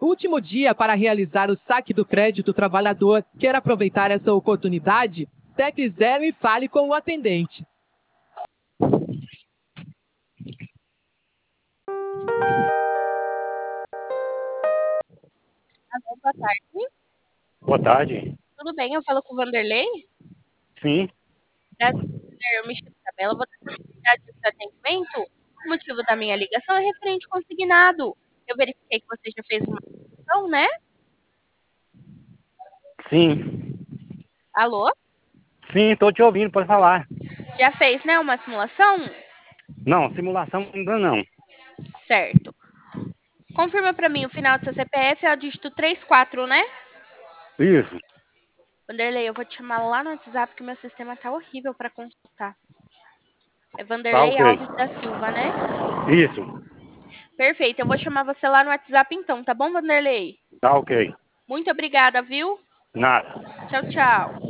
último dia para realizar o saque do crédito trabalhador. Quer aproveitar essa oportunidade? Tepe 0 e fale com o atendente. Alô, boa tarde. Boa tarde. Tudo bem? Eu falo com o Vanderlei? Sim. Eu me chamo Isabela, vou ter continuidade do seu atendimento. O motivo da minha ligação é referente consignado. Eu verifiquei que você já fez uma ligação, né? Sim. Alô? Sim, estou te ouvindo, pode falar. Já fez, né, uma simulação? Não, simulação ainda não. Certo. Confirma para mim, o final do seu CPF é o dígito 34, né? Isso. Vanderlei, eu vou te chamar lá no WhatsApp que meu sistema tá horrível para consultar. É Tá Vanderlei ok. Alves da Silva, né? Isso. Perfeito, eu vou chamar você lá no WhatsApp então, tá bom, Vanderlei? Tá ok. Muito obrigada, viu? Nada. Tchau, tchau.